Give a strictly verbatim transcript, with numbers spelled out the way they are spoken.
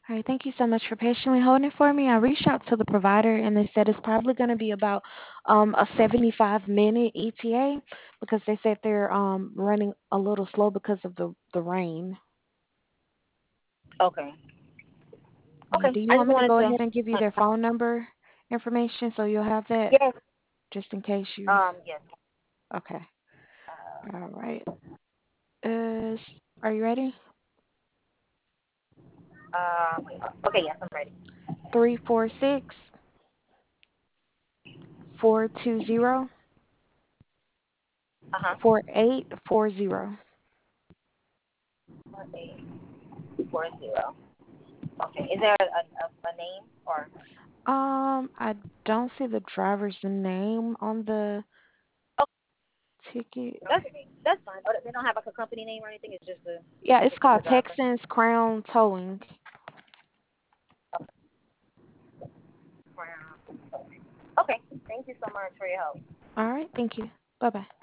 All right, thank you so much for patiently holding it for me. I reached out to the provider and they said it's probably going to be about um, a seventy-five minute E T A because they said they're um, running a little slow because of the, the rain. Okay. Yeah, Okay. do you I want just me to wanted go to. ahead and give you their phone number information so you'll have that Yes. just in case you. Um. Yes. Okay. All right. Is are you ready? Um. Okay. Yes, I'm ready. Three four six four two zero Uh huh. four eight four zero. Four eight four zero. Okay. Is there a, a, a name or? Um, I don't see the driver's name on the Oh, ticket. that's that's fine. But they don't have like a company name or anything. It's just the Yeah, it's it's just the called driver. Texans Crown Towing. Okay. Thank you so much for your help. All right, thank you. Bye bye.